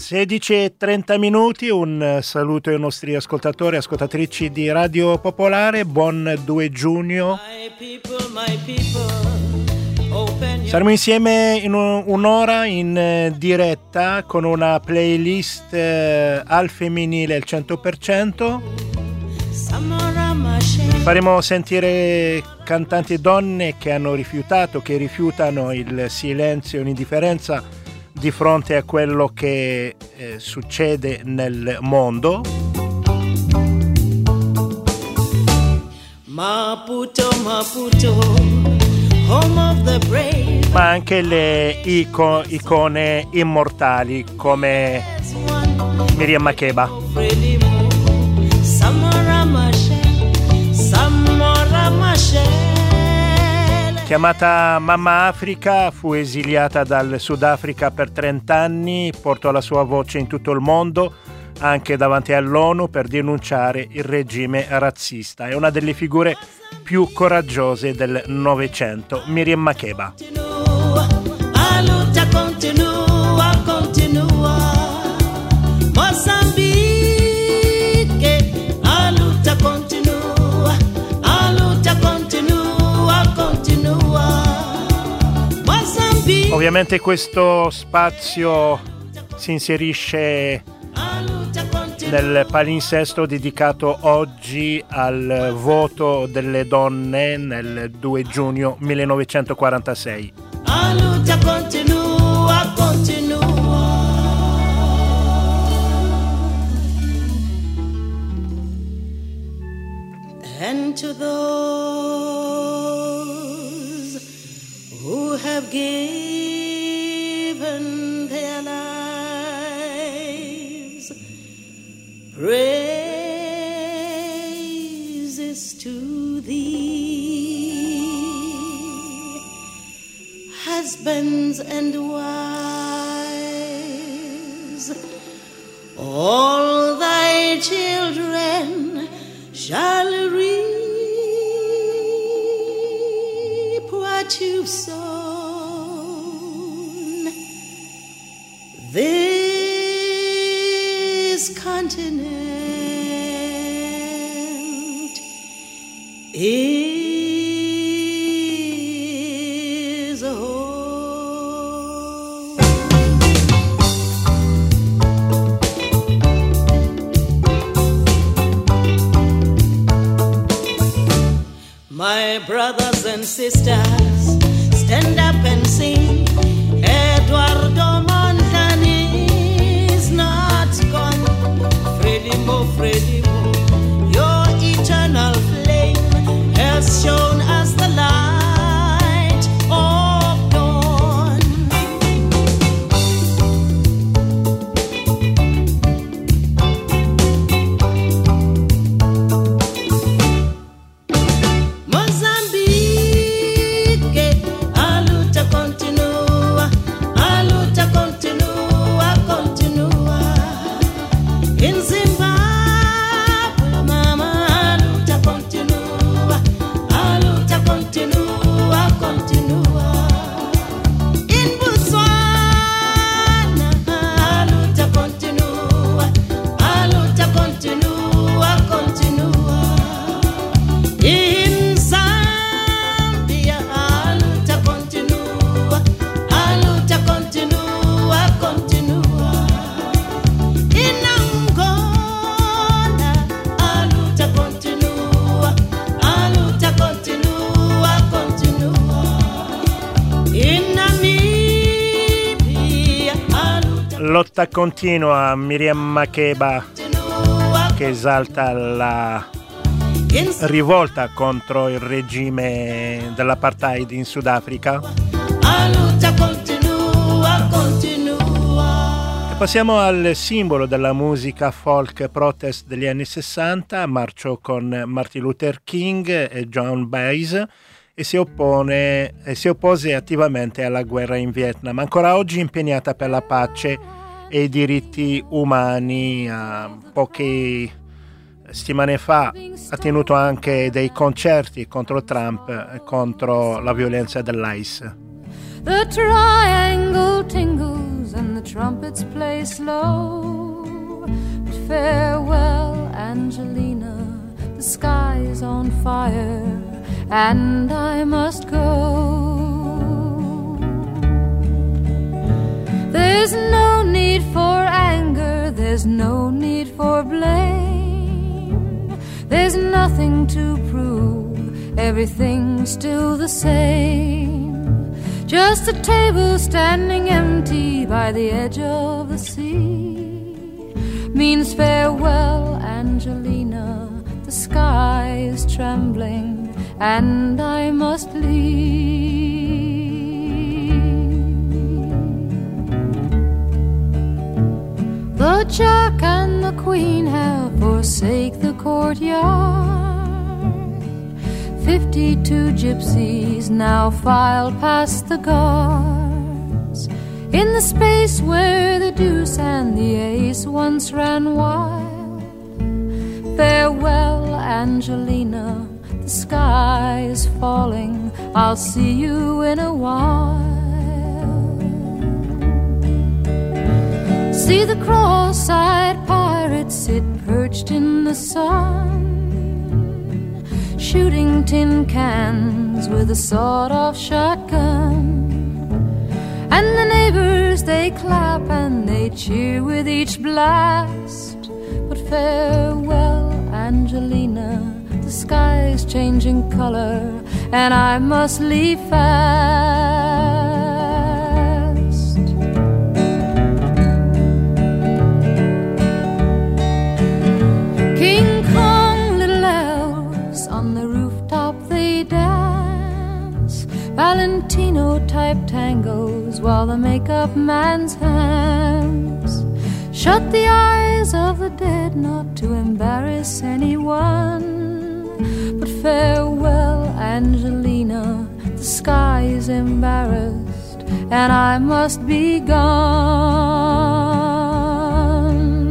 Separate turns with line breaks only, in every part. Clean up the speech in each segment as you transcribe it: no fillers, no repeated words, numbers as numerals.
16:30, un saluto ai nostri ascoltatori e ascoltatrici di Radio Popolare, buon 2 giugno. Saremo insieme in un'ora in diretta con una playlist al femminile al 100%. Faremo sentire cantanti donne che hanno rifiutato, che rifiutano il silenzio e l'indifferenza di fronte a quello che succede nel mondo.
Maputo, Maputo, home of the brave.
Ma anche le icone immortali come Miriam Makeba. Chiamata Mamma Africa, fu esiliata dal Sudafrica per 30 anni, portò la sua voce in tutto il mondo, anche davanti all'ONU, per denunciare il regime razzista. È una delle figure più coraggiose del Novecento, Miriam Makeba. Ovviamente questo spazio si inserisce nel palinsesto dedicato oggi al voto delle donne nel 2 giugno 1946.
La lutta continua, continua. And to those who have given their lives, praises to thee, husbands and wives, all thy children shall reap what you've sown. This continent is a home. My brothers and sisters, stand up and sing. Eduardo Montani is not gone. Frelimo, Frelimo, your eternal flame has shown us the light of dawn. Mozambique, a luta continua, a luta continua, continua. In Zimbabwe, mama, a luta continua, a luta continua, continua. In Botswana, a luta continua, a luta continua, continua. In Zambia, a luta continua, a luta continua, continua. In Angola, a luta continua, a luta continua, continua. In Namibia, a luta
Lotta continua, Miriam Makeba,
continua,
che esalta la
in
rivolta contro il regime dell'apartheid in Sudafrica.
a luta continua, continua.
Passiamo al simbolo della musica folk protest degli anni 60, marcio con Martin Luther King e Joan Baez, e si oppose attivamente alla guerra in Vietnam, ancora oggi impegnata per la pace e i diritti umani. Poche settimane fa ha tenuto anche dei concerti contro Trump e contro la violenza dell'ICE.
The triangle tingles and the trumpets play slow. But farewell, Angelina, the sky is on fire, and I must go. There's no need for anger, there's no need for blame. There's nothing to prove, everything's still the same. Just a table standing empty by the edge of the sea means farewell, Angelina, the sky is trembling and I must leave. The Jack and the Queen have forsaken the courtyard. 52 gypsies now file past the guards in the space where the deuce and the ace once ran wild. Farewell, Angelina, the sky is falling, I'll see you in a while. See the cross-eyed pirates sit perched in the sun, shooting tin cans with a sawed-off shotgun. And the neighbors, they clap and they cheer with each blast. But farewell, Angelina, the sky's changing color and I must leave fast. King Kong, little elves on the rooftop they dance, Valentino-type tangos while the makeup man's hands shut the eyes of the dead not to embarrass anyone. But farewell, Angelina, the sky is embarrassed and I must be gone.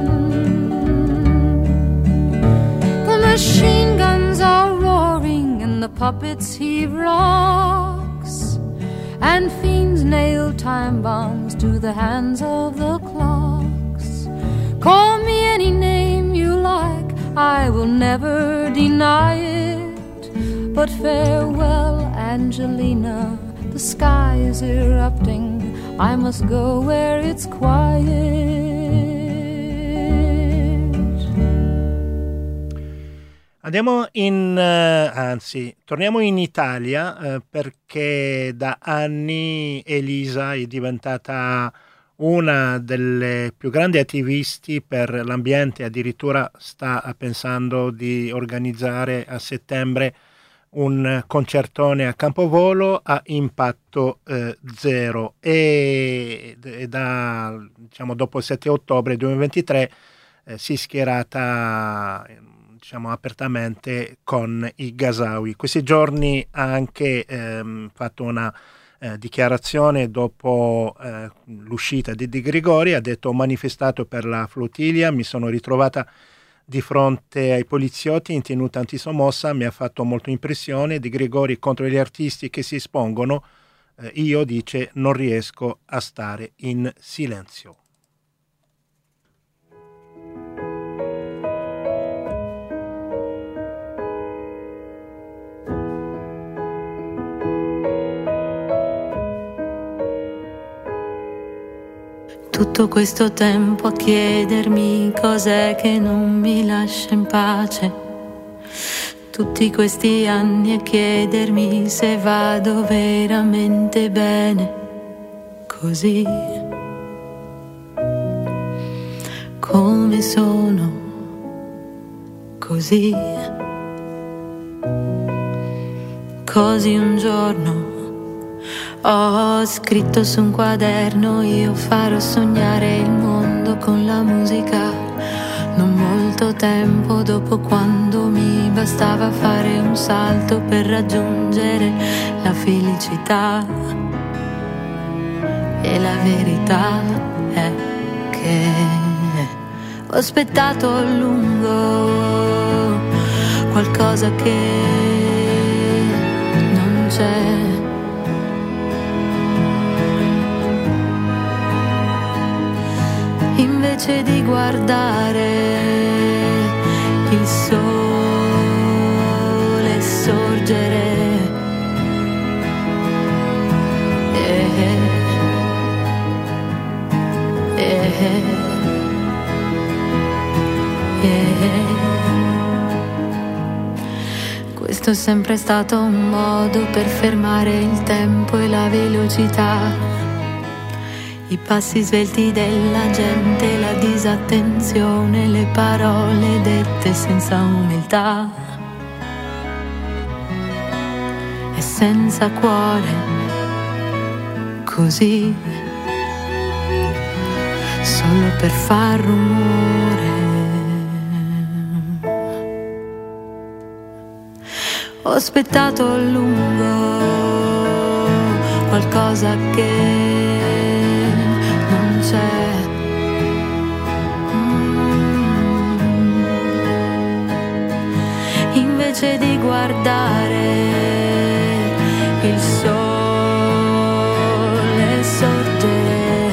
The machine guns are roaring and the puppets heave rocks, and fiends nail time bombs to the hands of the clocks. Call me any name you like, I will never deny it. But farewell, Angelina, the sky is erupting, I must go where it's quiet.
Torniamo in Italia perché da anni Elisa è diventata una delle più grandi attivisti per l'ambiente, addirittura sta pensando di organizzare a settembre un concertone a Campovolo a impatto zero e dopo il 7 ottobre 2023 si è schierata apertamente con i Gasawi. Questi giorni ha anche fatto una dichiarazione dopo l'uscita di Di Gregori. Ha detto: ho manifestato per la flottiglia, mi sono ritrovata di fronte ai poliziotti in tenuta antisommossa, mi ha fatto molto impressione. Di Gregori contro gli artisti che si espongono, io, dice, non riesco a stare in silenzio.
Tutto questo tempo a chiedermi cos'è che non mi lascia in pace. Tutti questi anni a chiedermi se vado veramente bene così. Come sono così. Così un giorno ho scritto su un quaderno: io farò sognare il mondo con la musica. Non molto tempo dopo, quando mi bastava fare un salto per raggiungere la felicità. E la verità è che ho aspettato a lungo qualcosa che non c'è. invece di guardare il sole sorgere. Questo è sempre stato un modo per fermare il tempo e la velocità, i passi svelti della gente, la disattenzione, le parole dette senza umiltà e senza cuore, così solo per far rumore. Ho aspettato a lungo qualcosa che non c'è. Invece di guardare il sole sorgere.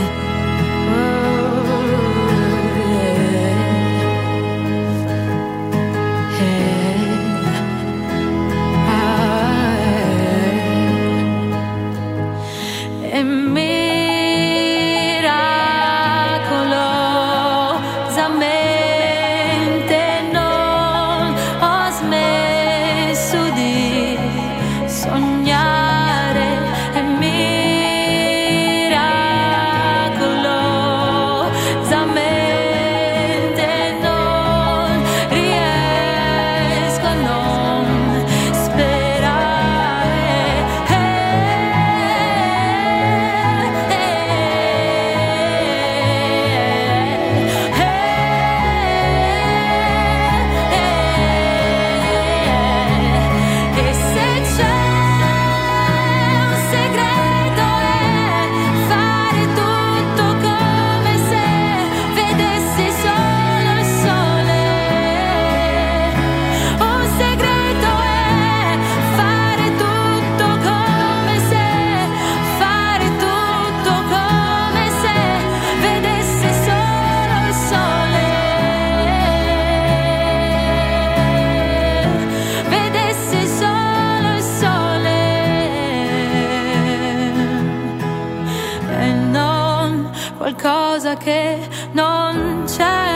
Qualcosa che non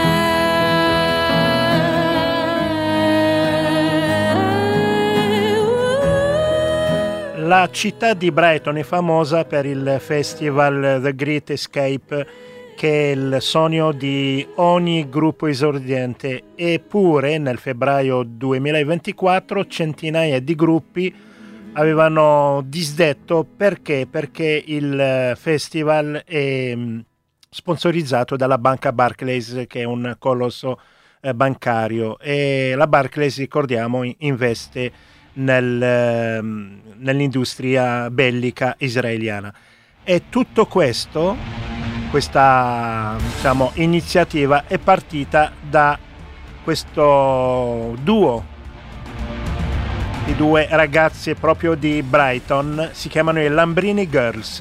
c'è.
La città di Brighton è famosa per il festival The Great Escape, che è il sogno di ogni gruppo esordiente, eppure nel febbraio 2024 centinaia di gruppi avevano disdetto perché il festival è sponsorizzato dalla banca Barclays, che è un colosso bancario, e la Barclays, ricordiamo, investe nell'industria bellica israeliana. E tutto questa iniziativa è partita da questo duo di due ragazze proprio di Brighton, si chiamano i Lambrini Girls.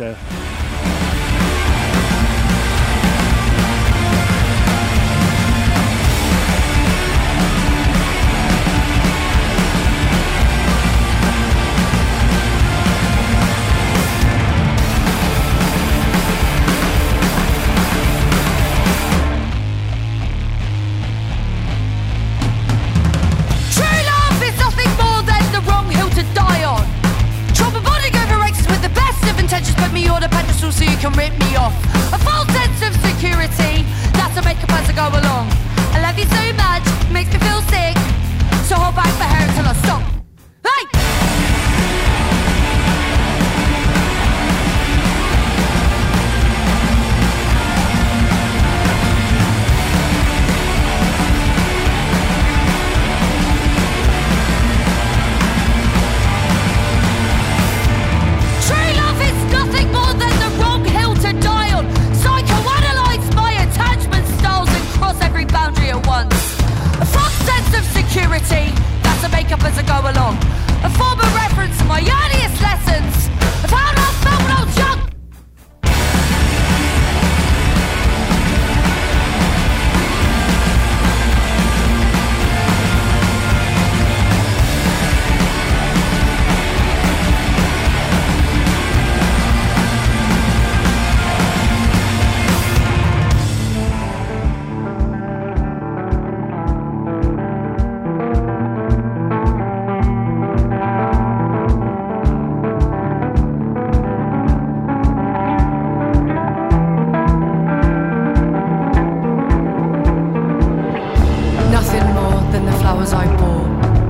Nothing more than the flowers I bought.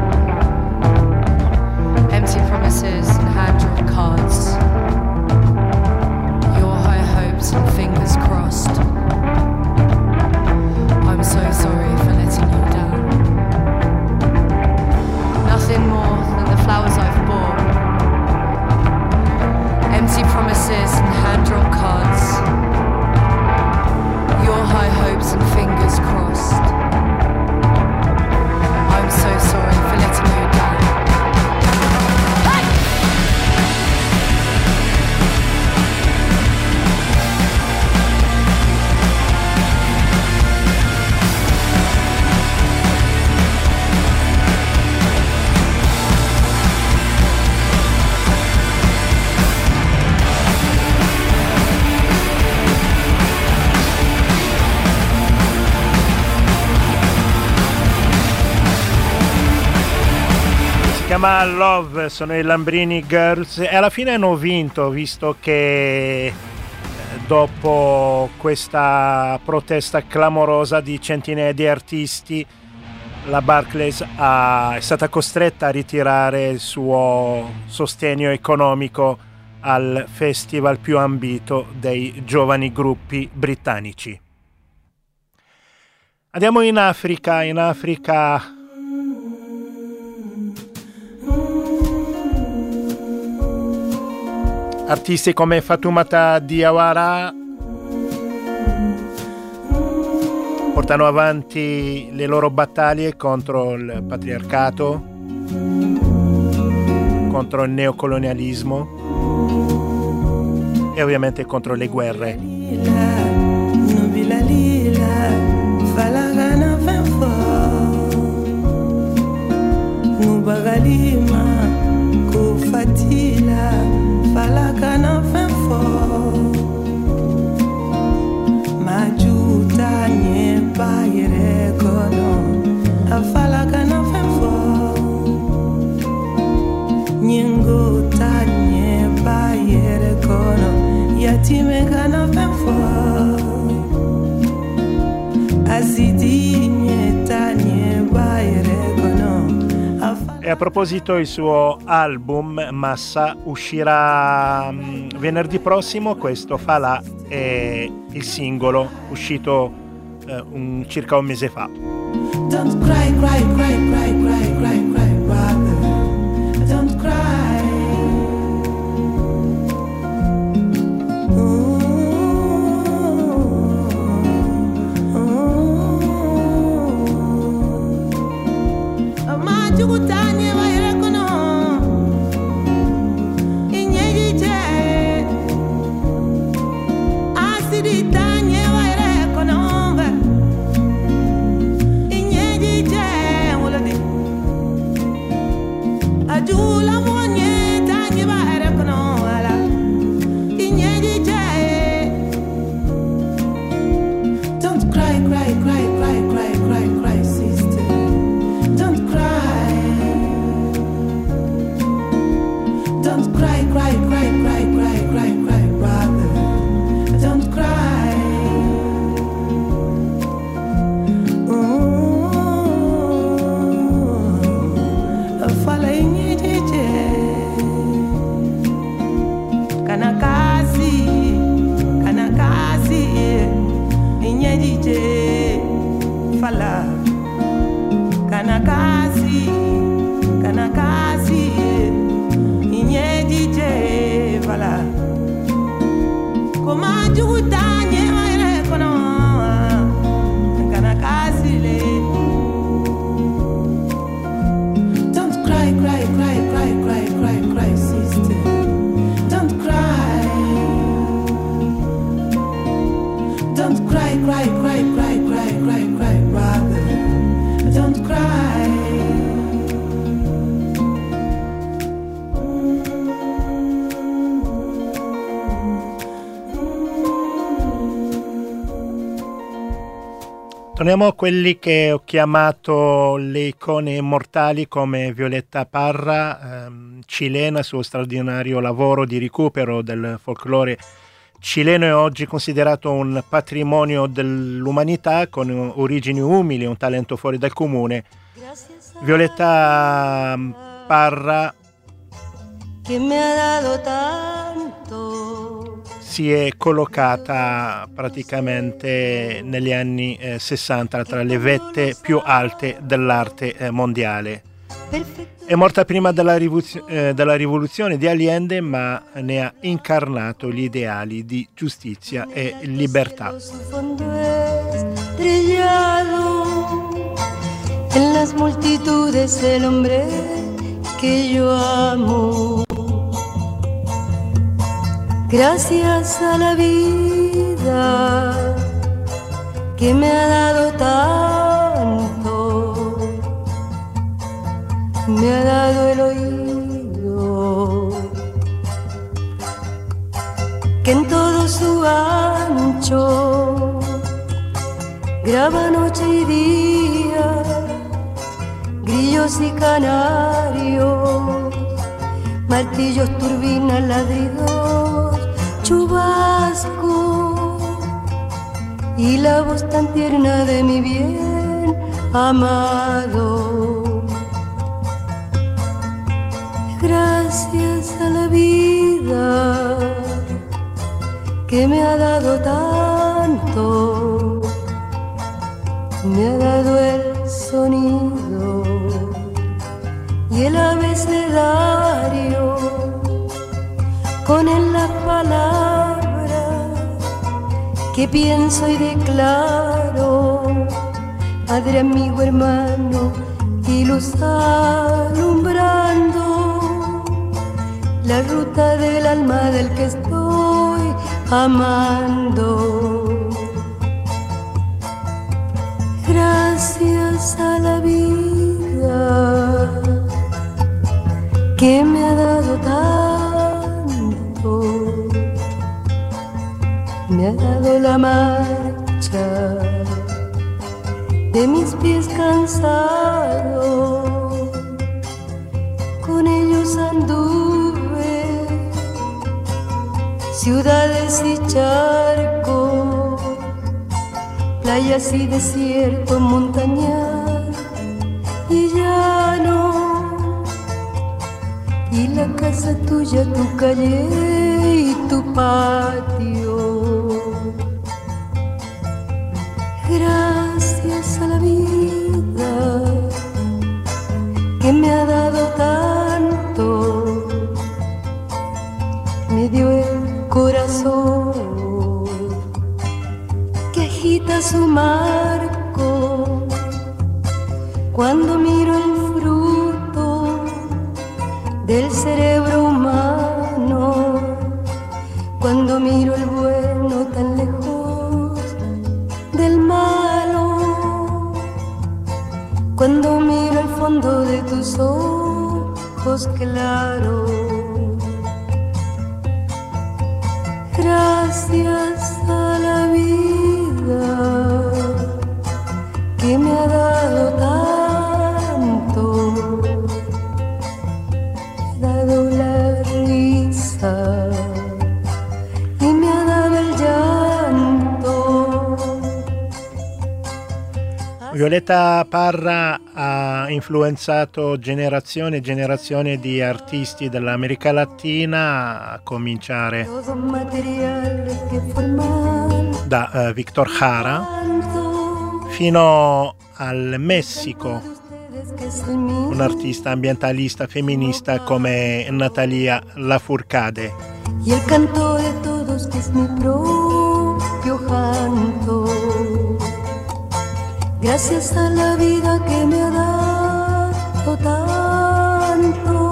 Empty promises and hand-drawn cards. Your high hopes and fingers crossed. I'm so sorry for letting you down. Nothing more than the flowers I've bought. Empty promises and hand-drawn cards. Your high hopes and fingers crossed. I'm so sorry for letting you down.
Si chiama Love, sono i Lambrini Girls e alla fine hanno vinto, visto che dopo questa protesta clamorosa di centinaia di artisti la Barclays è stata costretta a ritirare il suo sostegno economico al festival più ambito dei giovani gruppi britannici. Andiamo in Africa. Artisti come Fatoumata Diawara portano avanti le loro battaglie contro il patriarcato, contro il neocolonialismo e ovviamente contro le guerre.
Falakana fin fort Majuta nye bayere kono Falakana fin fort Nyingo ta nye bayere kono Yatime kana fin fort Azidi nye ta nye bayere kono.
E a proposito, il suo album Massa uscirà venerdì prossimo. Questo Falà è il singolo uscito circa un mese fa.
Don't cry, cry, cry, cry, cry, cry, cry, brother. Don't cry. Amajugutanye bayrekono. Inyejije. Asiditanye bayrekono. Inyejije wolodi. Ajula monye tanye bayrekono ala. Inyejije. Don't cry, cry, cry, cry, cry, cry, cry, sister. Don't cry. Don't cry, cry, cry, cry, cry, cry, cry, brother. Don't cry. Fala inyejeje. Kanakazi, kanakazi, inyejeje. Fala. Kanakazi, kanakazi, inyedije, voilà. Comment tu t'agnes, kono, kanakazi le. Don't cry, cry, cry, cry, cry, cry, cry, sister. Don't cry. Don't cry, cry, cry, cry, cry, cry, cry, brother. Don't cry.
Torniamo a quelli che ho chiamato le icone immortali, come Violetta Parra, cilena, suo straordinario lavoro di recupero del folklore cileno è oggi considerato un patrimonio dell'umanità con origini umili, un talento fuori dal comune. Violeta Parra
que me ha dado tanto.
Si è collocata praticamente negli anni 60 tra le vette più alte dell'arte mondiale. È morta prima della rivoluzione di Allende, ma ne ha incarnato gli ideali di giustizia e libertà.
Su fondo estrellado, en las multitudes el hombre que yo amo. Gracias a la vida que me ha dado tanto, me ha dado el oído que en todo su ancho graba noche y día, grillos y canarios, martillos, turbinas, ladridos, chubasco y la voz tan tierna de mi bien amado. Gracias a la vida que me ha dado tanto, me ha dado el sonido y el abecedario, con él las palabras que pienso y declaro, padre, amigo, hermano, y luz alumbrando la ruta del alma del que estoy amando. Gracias a la vida que me ha dado tanto, me ha dado la marcha de mis pies cansados, con ellos anduve ciudades y charcos, playas y desiertos, montañas y llano, y la casa tuya, tu calle y tu patio. Gracias a la vida que me ha dado tanto, me dio el corazón que agita su marco cuando miro el fruto del cerebro humano, cuando miro el bueno tan lejos del malo, cuando miro el fondo de tus ojos claros. Gracias a la vida que me ha dado tanto, me ha dado la risa y me ha dado el llanto.
Violeta Parra ha influenzato generazioni e generazioni di artisti dell'America Latina, a cominciare
Todo material que forman
da Victor Jara fino al Messico,
ustedes que es el mío.
un artista ambientalista femminista come Natalia Lafourcade.
Y el canto de todos que es mi propio canto. Gracias a la vida que me ha dado tanto.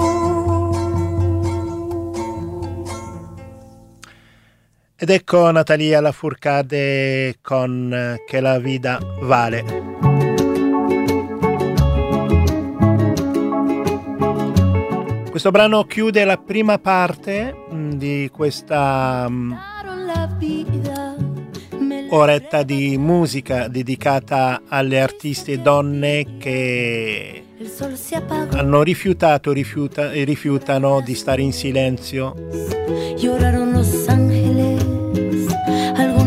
Ed ecco Natalia Lafourcade con Che la vida vale. Questo brano chiude la prima parte di questa oretta di musica dedicata alle artiste donne che hanno rifiutato e rifiutano di stare in silenzio
Lloraron los ángeles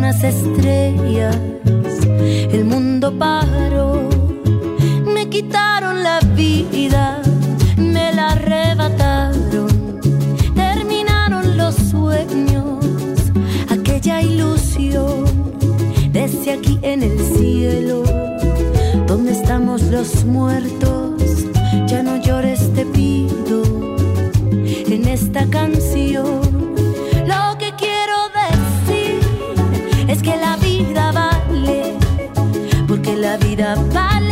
unas estrellas, el mundo paró. Me quitaron la vida, me la arrebataron, terminaron los sueños, aquella ilusión. Desde aquí en el cielo, donde estamos los muertos, ya no llores, te pido, en esta canción. Lo que quiero decir es que la vida vale, porque la vida vale.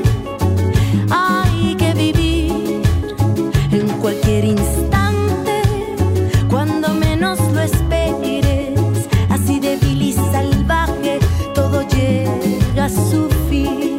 Hay que vivir en cualquier instante, cuando menos lo esperes, así débil y salvaje, todo llega a su fin.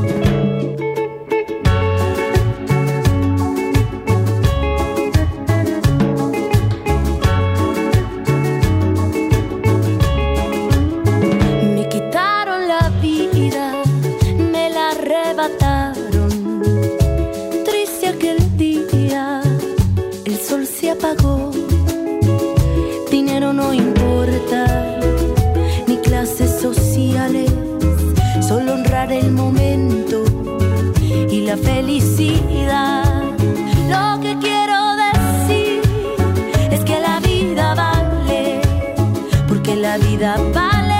Me quitaron la vida, me la arrebataron. Triste aquel día, el sol se apagó. Dinero no importa, ni clases sociales, solo honrar el momento y la felicidad. Lo que quiero decir es que la vida vale, porque la vida vale.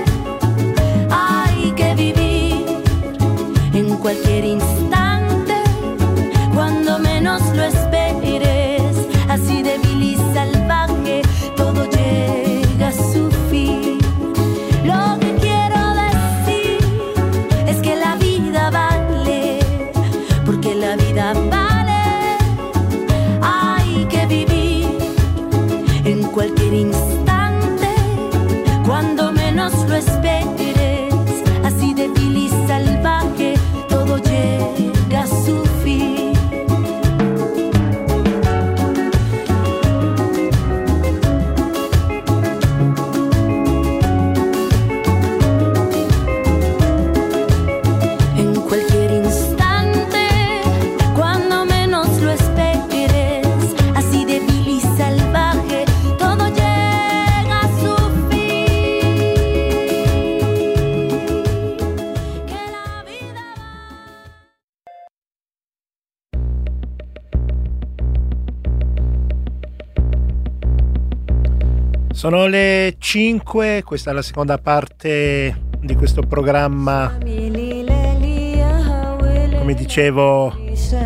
Hay que vivir en cualquier instante, cuando menos lo esperes, así débil y salvaje, todo llega a su fin. Lo que quiero decir es que la vida vale, porque la vida vale. Hay que vivir en cualquier instante, cuando menos lo esperes, así débil y salvaje, todo llega a su fin. En cualquier instante, cuando menos lo esperes, así débil y salvaje, todo llega a su fin. Que la vida
Sono le 5, questa è la seconda parte di questo programma, come dicevo,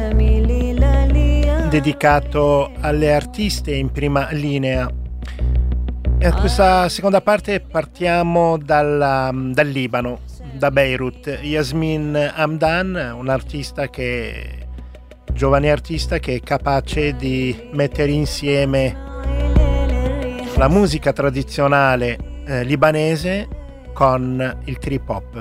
dedicato alle artiste in prima linea. E a questa seconda parte partiamo dal Libano, da Beirut. Yasmin Hamdan, giovane artista che è capace di mettere insieme la musica tradizionale libanese con il trip hop.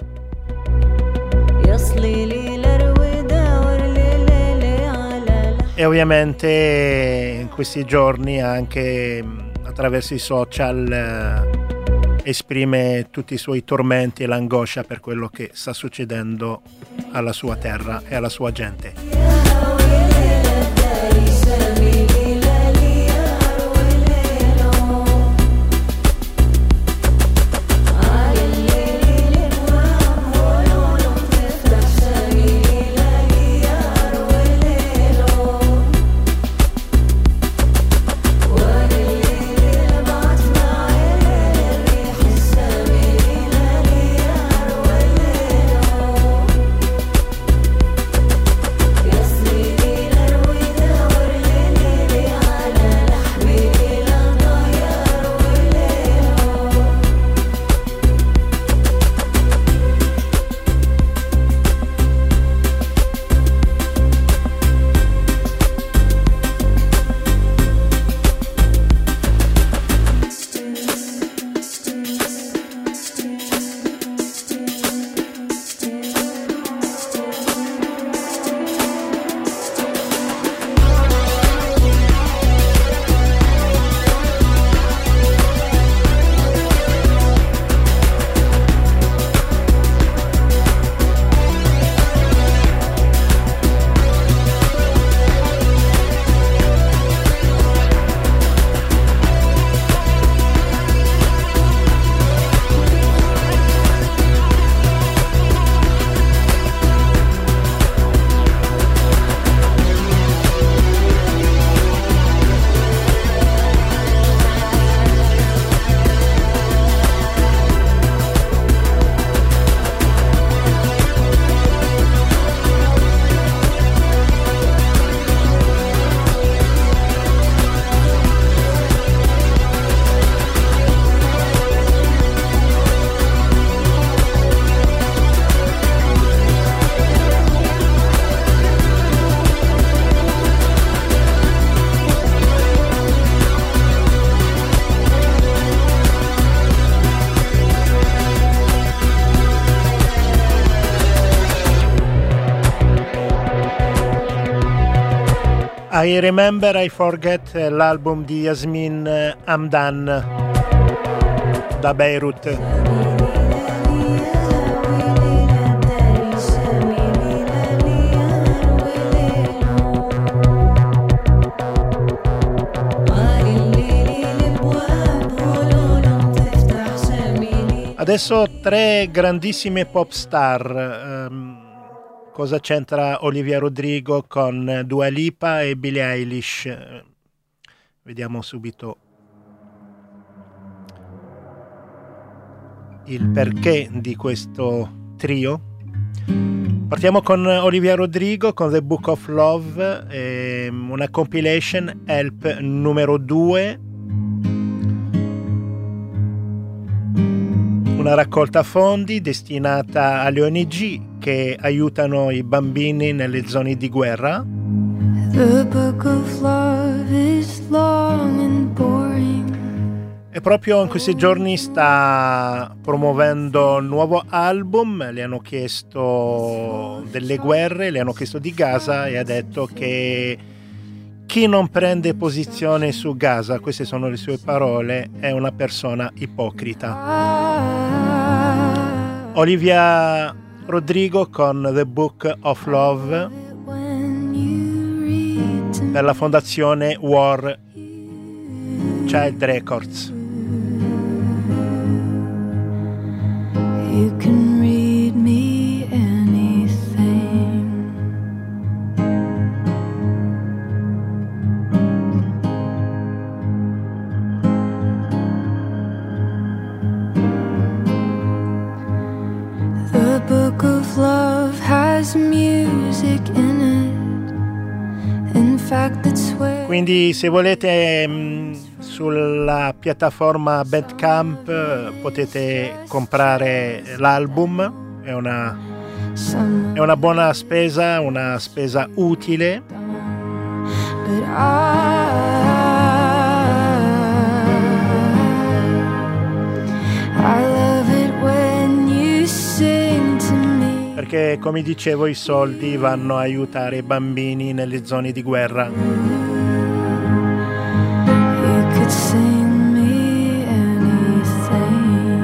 E ovviamente in questi giorni anche attraverso i social esprime tutti i suoi tormenti e l'angoscia per quello che sta succedendo alla sua terra e alla sua gente.
Yeah.
I Remember, I Forget, l'album di Yasmin Hamdan da Beirut. Adesso tre grandissime pop star. Cosa c'entra Olivia Rodrigo con Dua Lipa e Billie Eilish? Vediamo subito il perché di questo trio. Partiamo con Olivia Rodrigo con The Book of Love, una compilation Help numero 2, una raccolta fondi destinata alle ONG che aiutano i bambini nelle zone di guerra.
The book of love is long and boring.
E proprio in questi giorni sta promuovendo un nuovo album. Le hanno chiesto delle guerre, le hanno chiesto di Gaza e ha detto che chi non prende posizione su Gaza, queste sono le sue parole, è una persona ipocrita. Olivia Rodrigo con The Book of Love per la fondazione War Child Records.
You can read me anything. The book of love has music in it. In fact, it's where.
Quindi se volete sulla piattaforma Bandcamp potete comprare l'album, è una buona spesa, una spesa utile.
But I love it when you sing to me.
Perché come dicevo i soldi vanno a aiutare i bambini nelle zone di guerra.
You could sing me anything.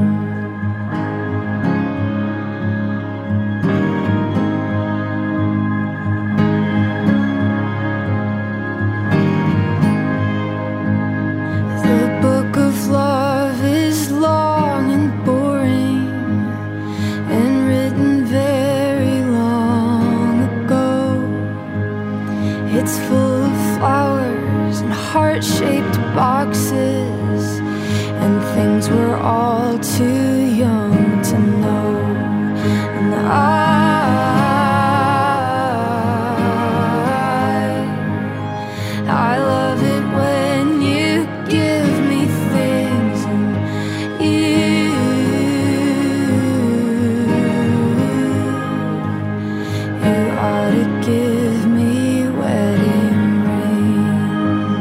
The book of love is long and boring and written very long ago. It's full of flowers and heart-shaped boxes and things we're all too young to know. And I love it when you give me things and you ought to give me wedding rings.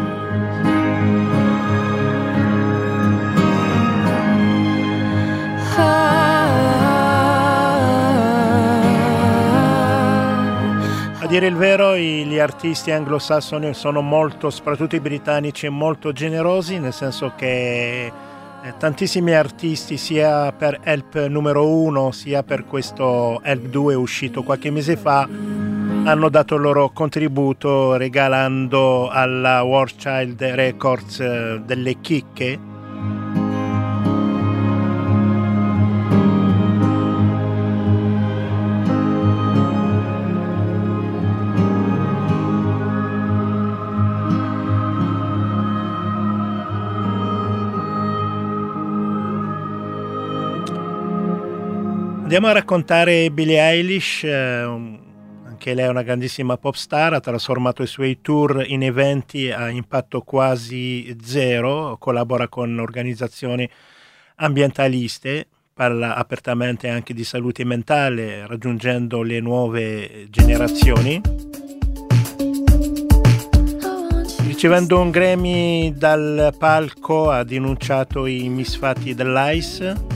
A dire il vero, gli artisti anglosassoni sono molto, soprattutto i britannici, molto generosi, nel senso che tantissimi artisti, sia per Help numero 1 sia per questo Help 2 uscito qualche mese fa, hanno dato il loro contributo regalando alla War Child Records delle chicche. Andiamo a raccontare Billie Eilish, anche lei è una grandissima pop star, ha trasformato i suoi tour in eventi a impatto quasi zero, collabora con organizzazioni ambientaliste, parla apertamente anche di salute mentale, raggiungendo le nuove generazioni. Ricevendo un Grammy dal palco ha denunciato i misfatti dell'ICE,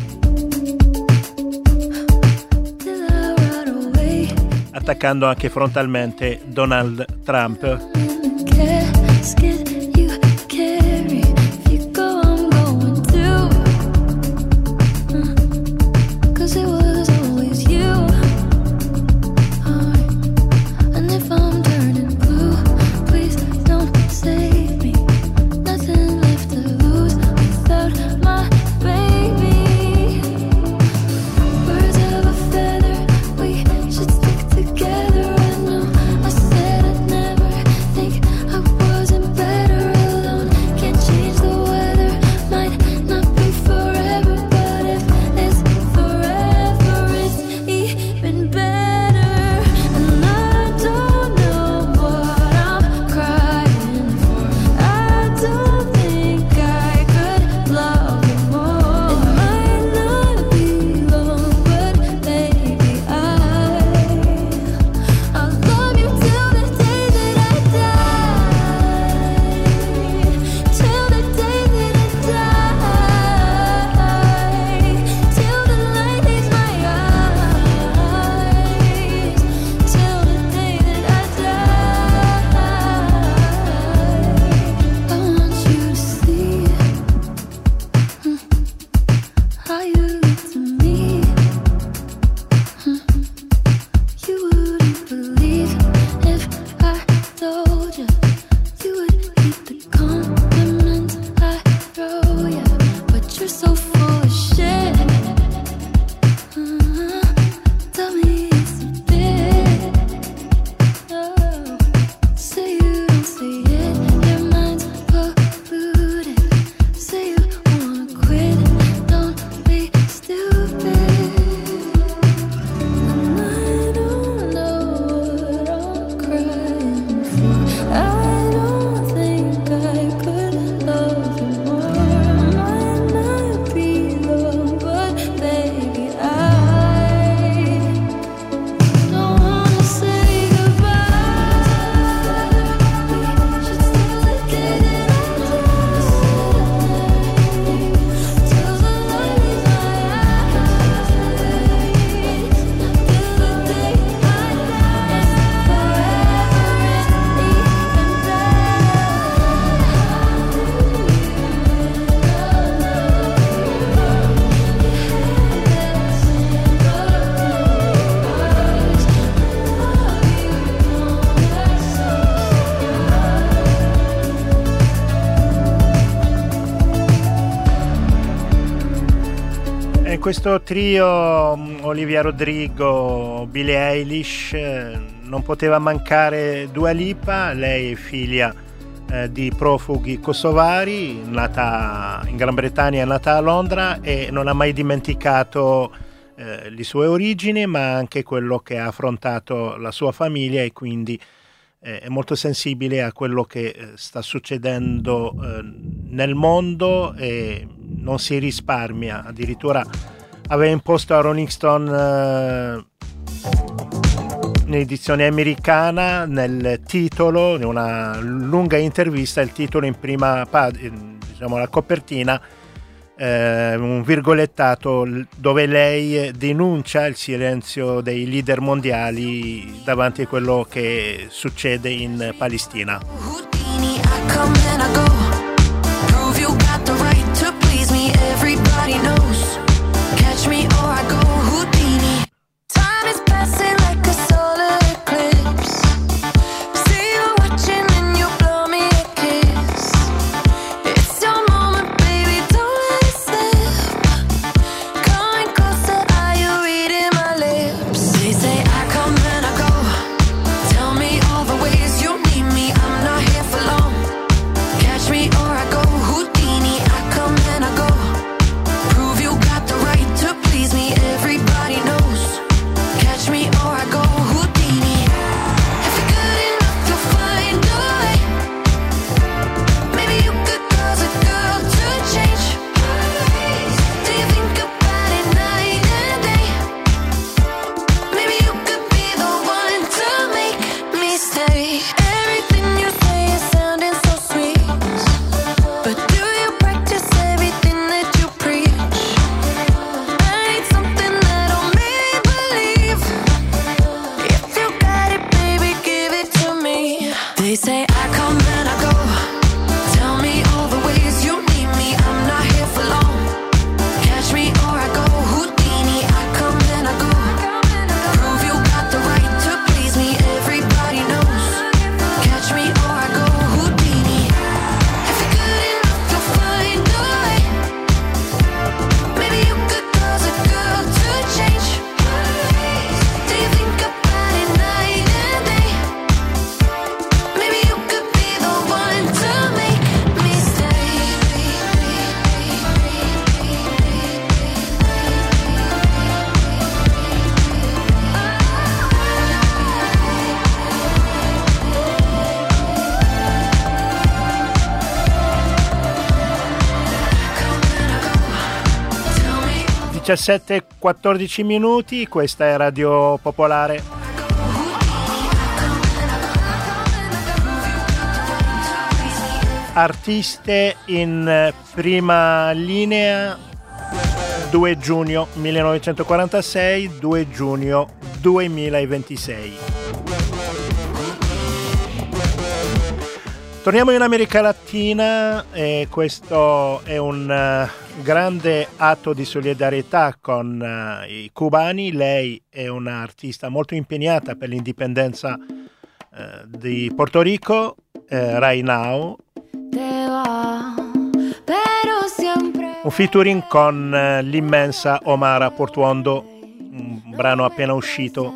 attaccando anche frontalmente Donald Trump.
casket you carry. If you go, I'm going too. 'Cause it was always you. Alright. And if I'm turning blue, please don't save me. Nothing left to lose without my baby. Birds of a feather, we should stick together. I know I said I'd never think I wasn't better alone. Can't change the weather, might not be forever, but if it's forever, it's even better. And I don't know what I'm crying for. I don't think I could love you more. It might not be long, but baby, I'll love you till the day that I die. Till the day that I die. Till the light leaves my eyes. Till the day that I die. I want you to see how you look to me. You wouldn't believe if I told you. You would hate the compliments I throw you. But you're so full of shit. Tell me it's a bit. Oh, say you don't see it. Your mind's polluted. Say you wanna quit. Don't be stupid. And I don't know what I'm crying for. I don't think I could love you more. Might not be long, but baby, I don't wanna say goodbye. We should still together till the light leaves my eyes. Till the day I die.
E in questo trio Olivia Rodrigo, Billie Eilish, non poteva mancare Dua Lipa. Lei è figlia di profughi kosovari, nata in Gran Bretagna, è nata a Londra e non ha mai dimenticato le sue origini, ma anche quello che ha affrontato la sua famiglia, e quindi è molto sensibile a quello che sta succedendo nel mondo e non si risparmia. Addirittura aveva imposto a Rolling Stone un'edizione americana nel titolo, in una lunga intervista, il titolo in prima pagina, diciamo la copertina, un virgolettato dove lei denuncia il silenzio dei leader mondiali davanti a quello che succede in Palestina.
Houdini, I come and I go. Prove you got the right to please me. Everybody knows. Catch me or I go Houdini. Time is passing like a solar eclipse. See you watching and you blow me a kiss. It's your moment, baby, don't let it slip. Coming closer, are you reading my lips? They say I come and I go. Tell me all the ways you need me. I'm not here for long. Catch me
17:14 minuti, questa è Radio Popolare. Artiste in prima linea, 2 giugno 1946, 2 giugno 2026. Torniamo in America Latina e questo è un grande atto di solidarietà con i cubani. Lei è un'artista molto impegnata per l'indipendenza di Porto Rico, Right Now. Un featuring con l'immensa Omara Portuondo, un brano appena uscito.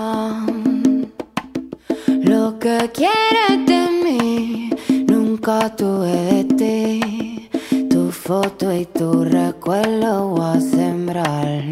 Lo que quieres de mí, nunca tuve de ti. Tu foto y tu recuerdo voy a sembrar.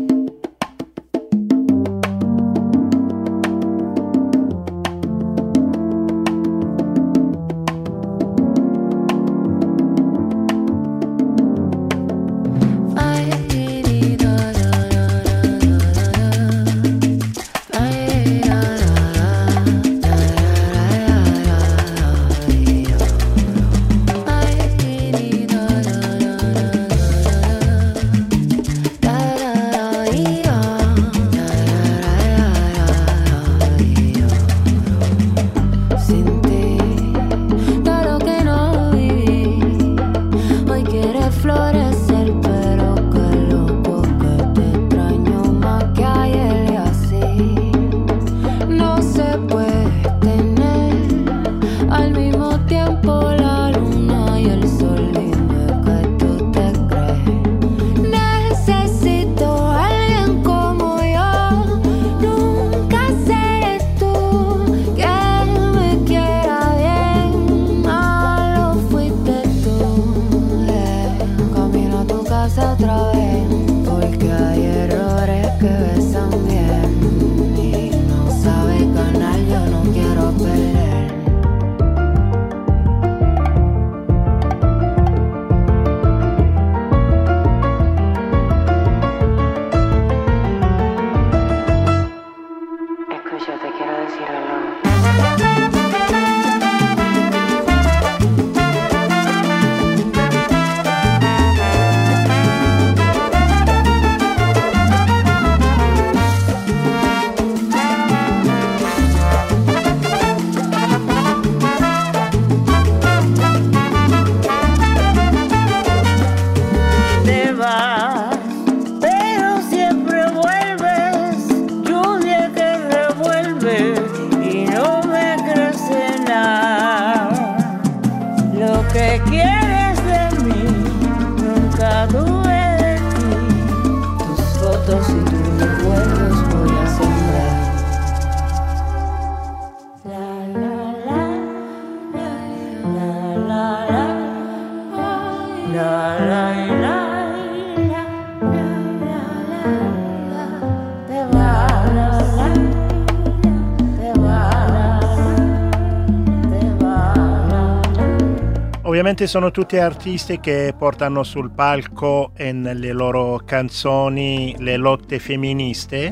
Ovviamente sono tutti artisti che portano sul palco e nelle loro canzoni le lotte femministe.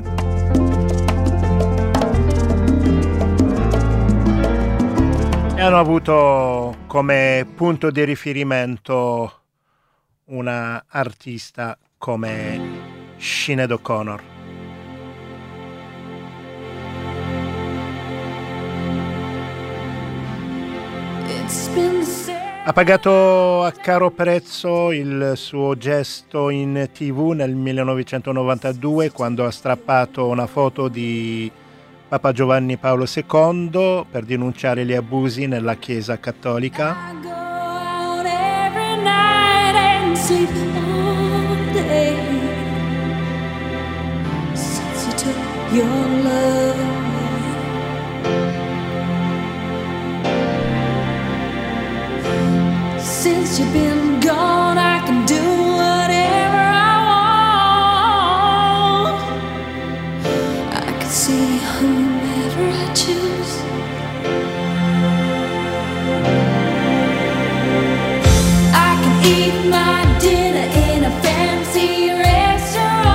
E hanno avuto come punto di riferimento una artista come Sinéad O'Connor. Ha pagato a caro prezzo il suo gesto in TV nel 1992 quando ha strappato una foto di Papa Giovanni Paolo II per denunciare gli abusi nella Chiesa cattolica.
Since you've been gone, I can do whatever I want. I can see whomever I choose. I can eat my dinner in a fancy restaurant.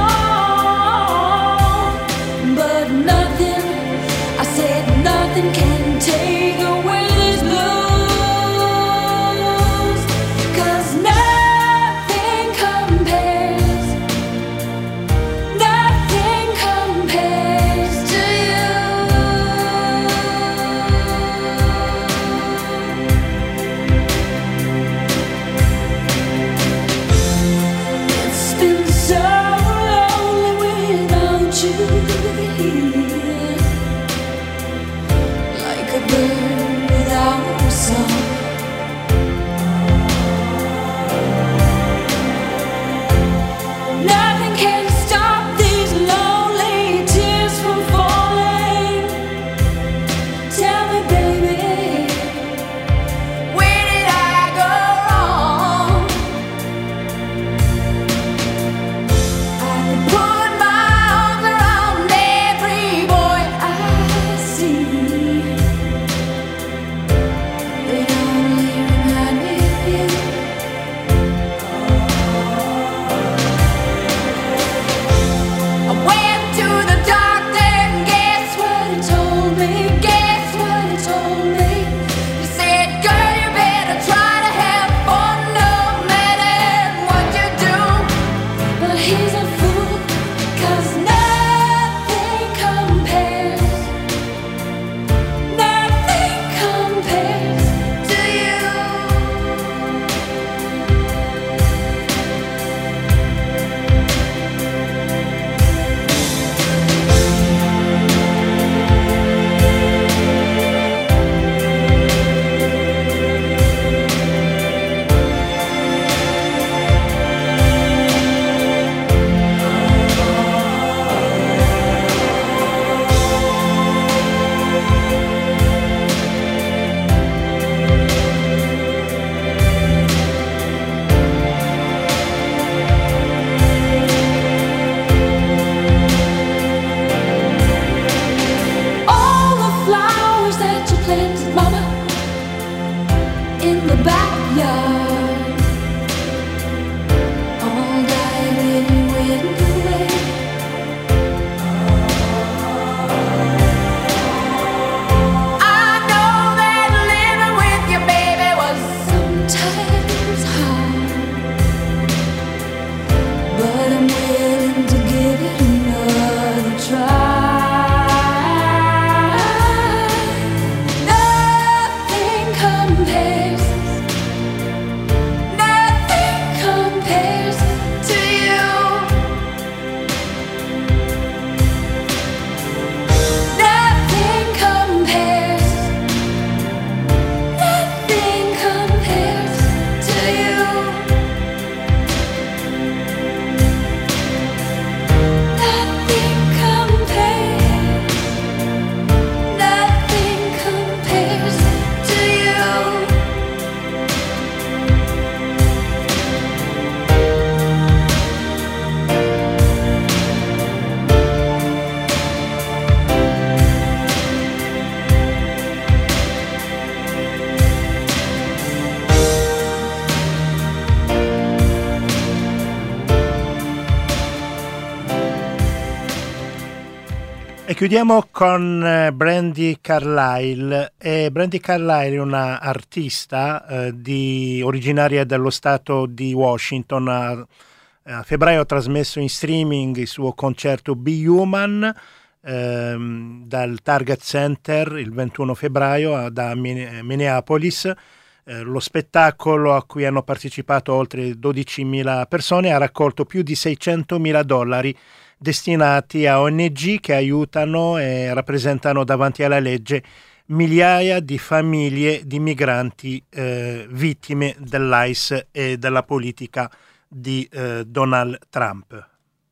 bird without a song. Nothing can stop these lonely tears from falling. Tell me, baby, where did I go wrong? I put my arms around every boy I see. They only remind me of you. I went to the doctor and guess what he told me? Guess what he told me? He said, girl, you better try to have fun no matter what you do. But he's a fool, 'cause nothing compares to you. All the flowers that you planted, mama, in the backyard, all died when you went away. I know that living with you, baby, was sometimes hard, but I'm willing to give it another try. Nothing compares to you. Nothing compares to you. Nothing compares to you.
E chiudiamo con Brandi Carlile. Brandi Carlile è una artista originaria dello stato di Washington. A febbraio ha trasmesso in streaming il suo concerto Be Human dal Target Center il 21 febbraio da Minneapolis. Lo spettacolo, a cui hanno partecipato oltre 12.000 persone, ha raccolto più di $600.000 destinati a ONG che aiutano e rappresentano davanti alla legge migliaia di famiglie di migranti vittime dell'ICE e della politica di Donald Trump.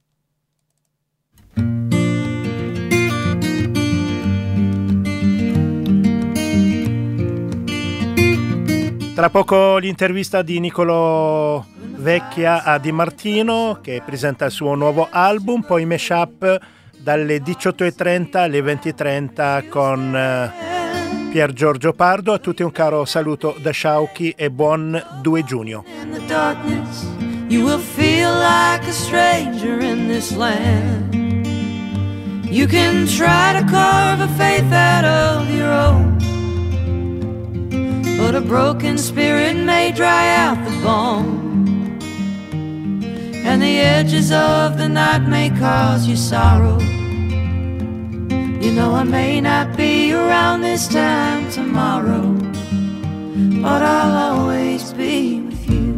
Tra poco l'intervista di Nicolò Vecchia a Di Martino, che presenta il suo nuovo album, poi Mashup dalle 18.30 alle 20.30 con Pier Giorgio Pardo. A tutti un caro saluto da Sciauchi e buon 2 giugno.
In the darkness, you will feel like a stranger in this land. You can try to carve a faith out of your own, but a broken spirit may dry out the bone, and the edges of the night may cause you sorrow. You know I may not be around this time tomorrow, but I'll always be with you.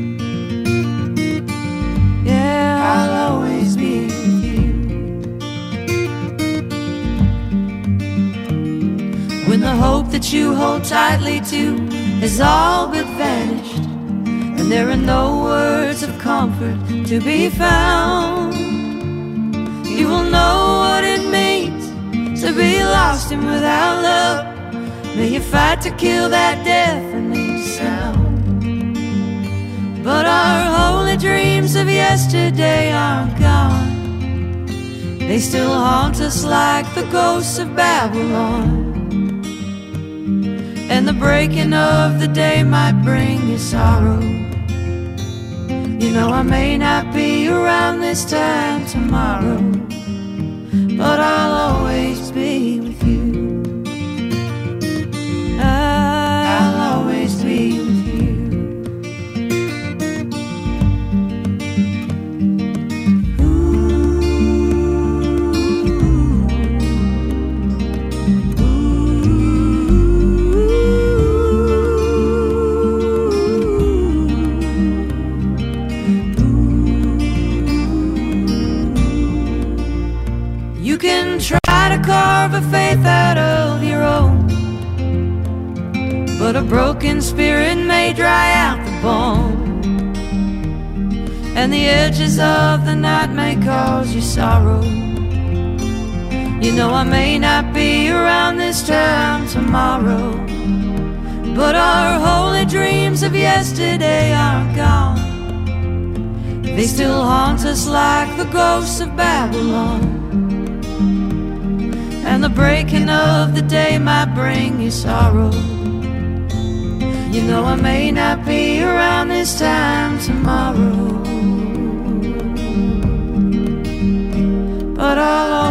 Yeah, I'll always be with you. when the hope that you hold tightly to has all but vanished, and there are no words of comfort to be found. You will know what it means to be lost and without love. May you fight to kill that deafening sound. But our holy dreams of yesterday are gone. They still haunt us like the ghosts of Babylon. And the breaking of the day might bring you sorrow. You know I may not be around this time tomorrow, but I'll always be with you. I'll always be with you. You can try to carve a faith out of your own, but a broken spirit may dry out the bone, and the edges of the night may cause you sorrow. You know I may not be around this time tomorrow, but our holy dreams of yesterday are gone. They still haunt us like the ghosts of Babylon. And the breaking of the day might bring you sorrow. You know I may not be around this time tomorrow, but I'll